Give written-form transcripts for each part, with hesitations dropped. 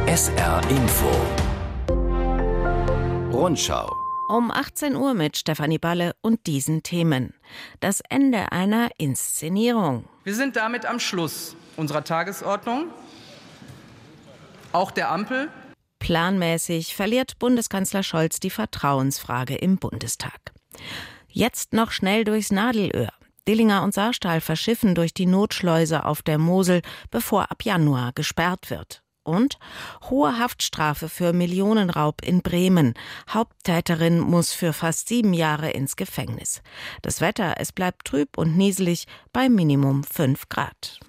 SR Info Rundschau. Um 18 Uhr mit Stefanie Balle und diesen Themen. Das Ende einer Inszenierung. Wir sind damit am Schluss unserer Tagesordnung, auch der Ampel. Planmäßig verliert Bundeskanzler Scholz die Vertrauensfrage im Bundestag. Jetzt noch schnell durchs Nadelöhr. Dillinger und Saarstahl verschiffen durch die Notschleuse auf der Mosel, bevor ab Januar gesperrt wird. Und hohe Haftstrafe für Millionenraub in Bremen. Haupttäterin muss für fast 7 Jahre ins Gefängnis. Das Wetter, es bleibt trüb und nieselig bei Minimum 5 Grad.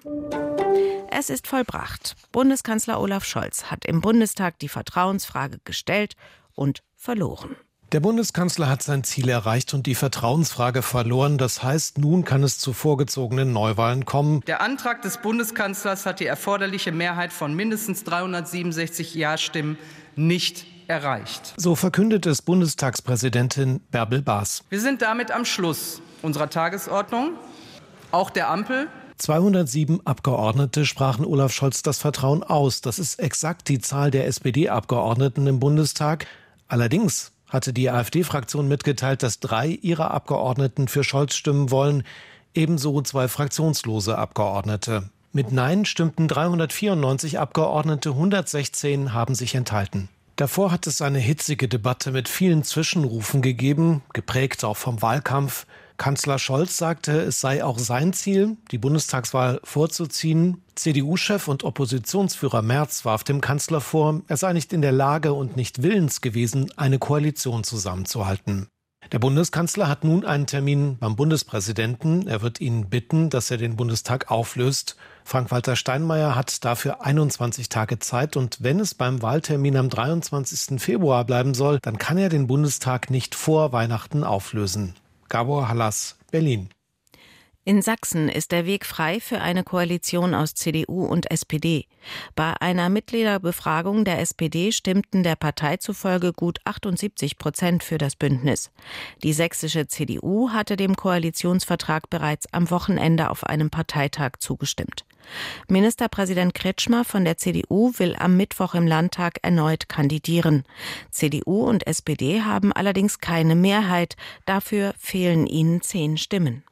Es ist vollbracht. Bundeskanzler Olaf Scholz hat im Bundestag die Vertrauensfrage gestellt und verloren. Der Bundeskanzler hat sein Ziel erreicht und die Vertrauensfrage verloren. Das heißt, nun kann es zu vorgezogenen Neuwahlen kommen. Der Antrag des Bundeskanzlers hat die erforderliche Mehrheit von mindestens 367 Ja-Stimmen nicht erreicht. So verkündet es Bundestagspräsidentin Bärbel Baas. Wir sind damit am Schluss unserer Tagesordnung, auch der Ampel. 207 Abgeordnete sprachen Olaf Scholz das Vertrauen aus. Das ist exakt die Zahl der SPD-Abgeordneten im Bundestag. Allerdings hatte die AfD-Fraktion mitgeteilt, dass 3 ihrer Abgeordneten für Scholz stimmen wollen, ebenso 2 fraktionslose Abgeordnete. Mit Nein stimmten 394 Abgeordnete, 116 haben sich enthalten. Davor hat es eine hitzige Debatte mit vielen Zwischenrufen gegeben, geprägt auch vom Wahlkampf. Kanzler Scholz sagte, es sei auch sein Ziel, die Bundestagswahl vorzuziehen. CDU-Chef und Oppositionsführer Merz warf dem Kanzler vor, er sei nicht in der Lage und nicht willens gewesen, eine Koalition zusammenzuhalten. Der Bundeskanzler hat nun einen Termin beim Bundespräsidenten. Er wird ihn bitten, dass er den Bundestag auflöst. Frank-Walter Steinmeier hat dafür 21 Tage Zeit. Und wenn es beim Wahltermin am 23. Februar bleiben soll, dann kann er den Bundestag nicht vor Weihnachten auflösen. Gabor Hallas, Berlin. In Sachsen ist der Weg frei für eine Koalition aus CDU und SPD. Bei einer Mitgliederbefragung der SPD stimmten der Partei zufolge gut 78% für das Bündnis. Die sächsische CDU hatte dem Koalitionsvertrag bereits am Wochenende auf einem Parteitag zugestimmt. Ministerpräsident Kretschmer von der CDU will am Mittwoch im Landtag erneut kandidieren. CDU und SPD haben allerdings keine Mehrheit. Dafür fehlen ihnen 10 Stimmen.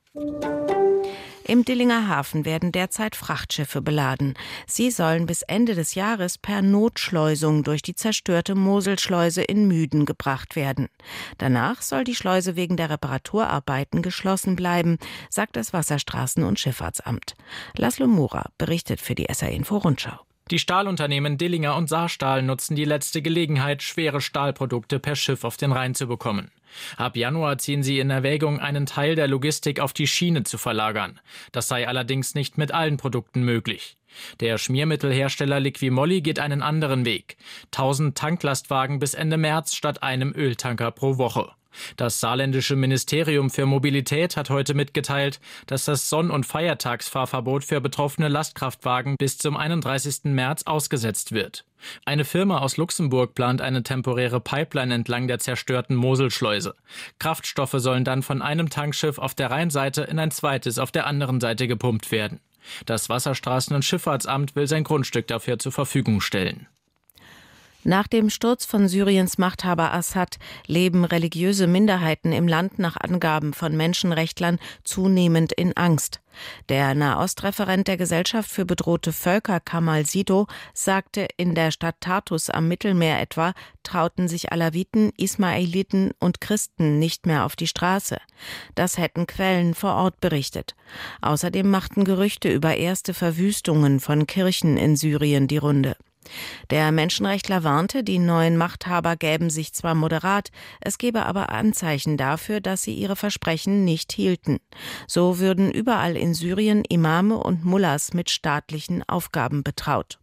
Im Dillinger Hafen werden derzeit Frachtschiffe beladen. Sie sollen bis Ende des Jahres per Notschleusung durch die zerstörte Moselschleuse in Müden gebracht werden. Danach soll die Schleuse wegen der Reparaturarbeiten geschlossen bleiben, sagt das Wasserstraßen- und Schifffahrtsamt. Laszlo Mura berichtet für die SR Info Rundschau. Die Stahlunternehmen Dillinger und Saarstahl nutzen die letzte Gelegenheit, schwere Stahlprodukte per Schiff auf den Rhein zu bekommen. Ab Januar ziehen sie in Erwägung, einen Teil der Logistik auf die Schiene zu verlagern. Das sei allerdings nicht mit allen Produkten möglich. Der Schmiermittelhersteller Liqui-Moly geht einen anderen Weg. 1000 Tanklastwagen bis Ende März statt einem Öltanker pro Woche. Das saarländische Ministerium für Mobilität hat heute mitgeteilt, dass das Sonn- und Feiertagsfahrverbot für betroffene Lastkraftwagen bis zum 31. März ausgesetzt wird. Eine Firma aus Luxemburg plant eine temporäre Pipeline entlang der zerstörten Moselschleuse. Kraftstoffe sollen dann von einem Tankschiff auf der Rheinseite in ein zweites auf der anderen Seite gepumpt werden. Das Wasserstraßen- und Schifffahrtsamt will sein Grundstück dafür zur Verfügung stellen. Nach dem Sturz von Syriens Machthaber Assad leben religiöse Minderheiten im Land nach Angaben von Menschenrechtlern zunehmend in Angst. Der Nahostreferent der Gesellschaft für bedrohte Völker, Kamal Sido, sagte, in der Stadt Tartus am Mittelmeer etwa trauten sich Alawiten, Ismailiten und Christen nicht mehr auf die Straße. Das hätten Quellen vor Ort berichtet. Außerdem machten Gerüchte über erste Verwüstungen von Kirchen in Syrien die Runde. Der Menschenrechtler warnte, die neuen Machthaber gäben sich zwar moderat, es gebe aber Anzeichen dafür, dass sie ihre Versprechen nicht hielten. So würden überall in Syrien Imame und Mullahs mit staatlichen Aufgaben betraut.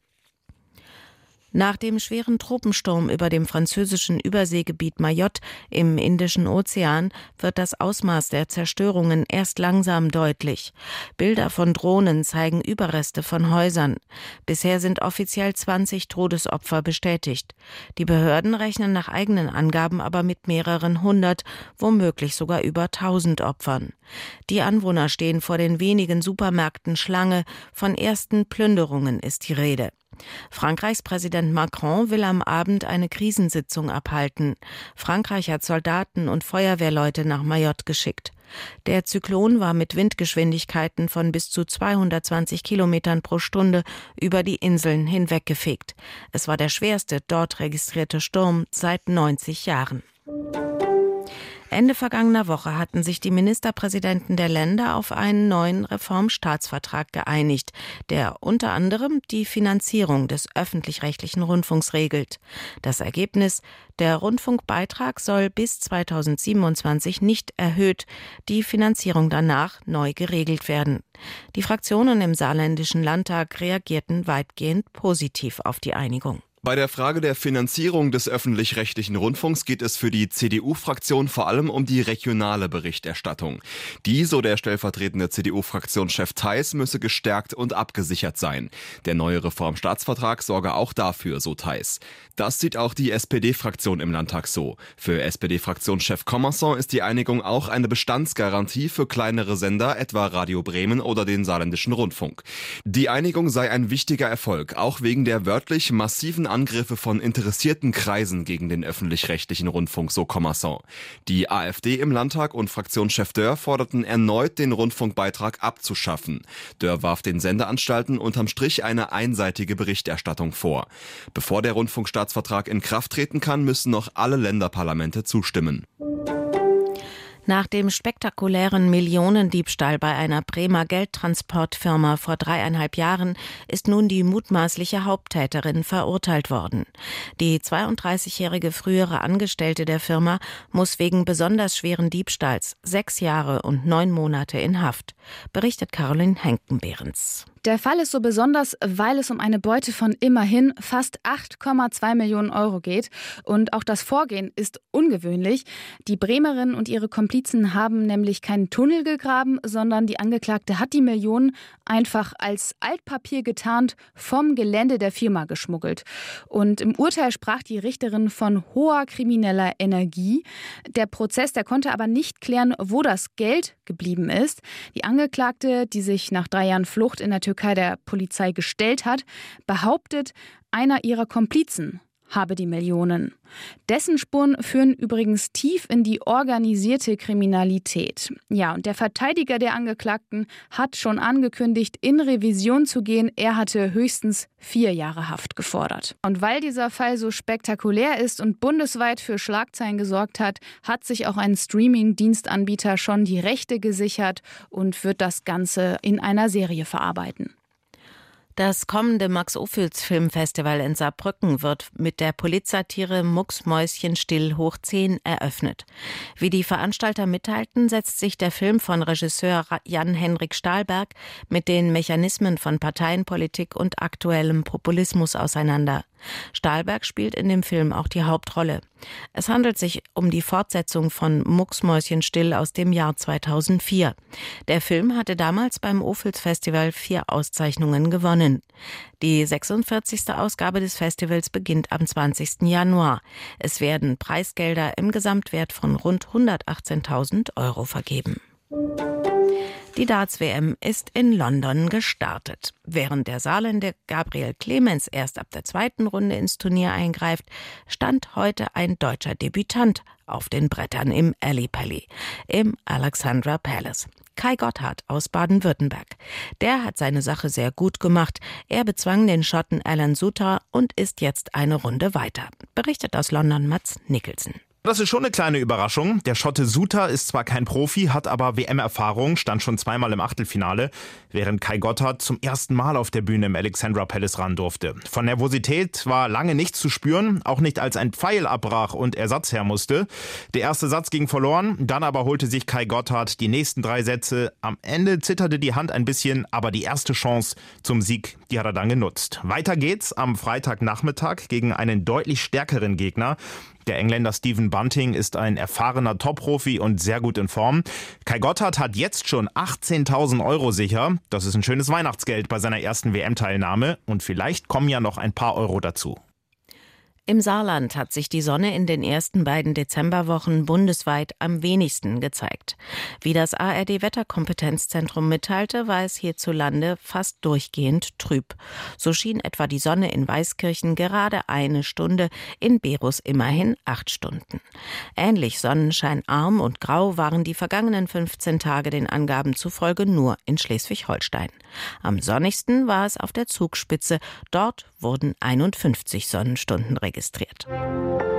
Nach dem schweren Tropensturm über dem französischen Überseegebiet Mayotte im Indischen Ozean wird das Ausmaß der Zerstörungen erst langsam deutlich. Bilder von Drohnen zeigen Überreste von Häusern. Bisher sind offiziell 20 Todesopfer bestätigt. Die Behörden rechnen nach eigenen Angaben aber mit mehreren hundert, womöglich sogar über 1000 Opfern. Die Anwohner stehen vor den wenigen Supermärkten Schlange. Von ersten Plünderungen ist die Rede. Frankreichs Präsident Macron will am Abend eine Krisensitzung abhalten. Frankreich hat Soldaten und Feuerwehrleute nach Mayotte geschickt. Der Zyklon war mit Windgeschwindigkeiten von bis zu 220 Kilometern pro Stunde über die Inseln hinweggefegt. Es war der schwerste dort registrierte Sturm seit 90 Jahren. Ende vergangener Woche hatten sich die Ministerpräsidenten der Länder auf einen neuen Reformstaatsvertrag geeinigt, der unter anderem die Finanzierung des öffentlich-rechtlichen Rundfunks regelt. Das Ergebnis: Der Rundfunkbeitrag soll bis 2027 nicht erhöht, die Finanzierung danach neu geregelt werden. Die Fraktionen im Saarländischen Landtag reagierten weitgehend positiv auf die Einigung. Bei der Frage der Finanzierung des öffentlich-rechtlichen Rundfunks geht es für die CDU-Fraktion vor allem um die regionale Berichterstattung. Die, so der stellvertretende CDU-Fraktionschef Theis, müsse gestärkt und abgesichert sein. Der neue Reformstaatsvertrag sorge auch dafür, so Theis. Das sieht auch die SPD-Fraktion im Landtag so. Für SPD-Fraktionschef Commerson ist die Einigung auch eine Bestandsgarantie für kleinere Sender, etwa Radio Bremen oder den Saarländischen Rundfunk. Die Einigung sei ein wichtiger Erfolg, auch wegen der wörtlich massiven Angriffe von interessierten Kreisen gegen den öffentlich-rechtlichen Rundfunk, so Commerson. Die AfD im Landtag und Fraktionschef Dörr forderten erneut, den Rundfunkbeitrag abzuschaffen. Dörr warf den Sendeanstalten unterm Strich eine einseitige Berichterstattung vor. Bevor der Rundfunkstaatsvertrag in Kraft treten kann, müssen noch alle Länderparlamente zustimmen. Nach dem spektakulären Millionendiebstahl bei einer Bremer Geldtransportfirma vor 3,5 Jahren ist nun die mutmaßliche Haupttäterin verurteilt worden. Die 32-jährige frühere Angestellte der Firma muss wegen besonders schweren Diebstahls 6 Jahre und 9 Monate in Haft, berichtet Caroline Henken-Behrens. Der Fall ist so besonders, weil es um eine Beute von immerhin fast 8,2 Millionen Euro geht. Und auch das Vorgehen ist ungewöhnlich. Die Bremerin und ihre Komplizen haben nämlich keinen Tunnel gegraben, sondern die Angeklagte hat die Millionen einfach als Altpapier getarnt vom Gelände der Firma geschmuggelt. Und im Urteil sprach die Richterin von hoher krimineller Energie. Der Prozess, der konnte aber nicht klären, wo das Geld geblieben ist. Die Angeklagte, die sich nach 3 Jahren Flucht in der Türkei der Polizei gestellt hat, behauptet, einer ihrer Komplizen habe die Millionen. Dessen Spuren führen übrigens tief in die organisierte Kriminalität. Ja, und der Verteidiger der Angeklagten hat schon angekündigt, in Revision zu gehen. Er hatte höchstens 4 Jahre Haft gefordert. Und weil dieser Fall so spektakulär ist und bundesweit für Schlagzeilen gesorgt hat, hat sich auch ein Streaming-Dienstanbieter schon die Rechte gesichert und wird das Ganze in einer Serie verarbeiten. Das kommende Max-Ophüls-Filmfestival in Saarbrücken wird mit der Polizsatire Mucksmäuschenstill hoch 10 eröffnet. Wie die Veranstalter mitteilten, setzt sich der Film von Regisseur Jan-Henrik Stahlberg mit den Mechanismen von Parteienpolitik und aktuellem Populismus auseinander. Stahlberg spielt in dem Film auch die Hauptrolle. Es handelt sich um die Fortsetzung von Mucksmäuschenstill aus dem Jahr 2004. Der Film hatte damals beim Ophüls-Festival 4 Auszeichnungen gewonnen. Die 46. Ausgabe des Festivals beginnt am 20. Januar. Es werden Preisgelder im Gesamtwert von rund 118.000 Euro vergeben. Die Darts-WM ist in London gestartet. Während der Saarländer Gabriel Clemens erst ab der 2. Runde ins Turnier eingreift, stand heute ein deutscher Debütant auf den Brettern im Ally Pally, im Alexandra Palace. Kai Gotthard aus Baden-Württemberg. Der hat seine Sache sehr gut gemacht. Er bezwang den Schotten Alan Suter und ist jetzt eine Runde weiter. Berichtet aus London Mats Nicholson. Das ist schon eine kleine Überraschung. Der Schotte Suter ist zwar kein Profi, hat aber WM-Erfahrung, stand schon 2-mal im Achtelfinale, während Kai Gotthard zum ersten Mal auf der Bühne im Alexandra Palace ran durfte. Von Nervosität war lange nichts zu spüren, auch nicht als ein Pfeil abbrach und Ersatz her musste. Der erste Satz ging verloren, dann aber holte sich Kai Gotthard die nächsten 3 Sätze. Am Ende zitterte die Hand ein bisschen, aber die erste Chance zum Sieg, die hat er dann genutzt. Weiter geht's am Freitagnachmittag gegen einen deutlich stärkeren Gegner. Der Engländer Stephen Bunting ist ein erfahrener Top-Profi und sehr gut in Form. Kai Gotthard hat jetzt schon 18.000 Euro sicher. Das ist ein schönes Weihnachtsgeld bei seiner ersten WM-Teilnahme. Und vielleicht kommen ja noch ein paar Euro dazu. Im Saarland hat sich die Sonne in den ersten beiden Dezemberwochen bundesweit am wenigsten gezeigt. Wie das ARD-Wetterkompetenzzentrum mitteilte, war es hierzulande fast durchgehend trüb. So schien etwa die Sonne in Weißkirchen gerade 1 Stunde, in Berus immerhin 8 Stunden. Ähnlich sonnenscheinarm und grau waren die vergangenen 15 Tage den Angaben zufolge nur in Schleswig-Holstein. Am sonnigsten war es auf der Zugspitze. Dort wurden 51 Sonnenstunden registriert.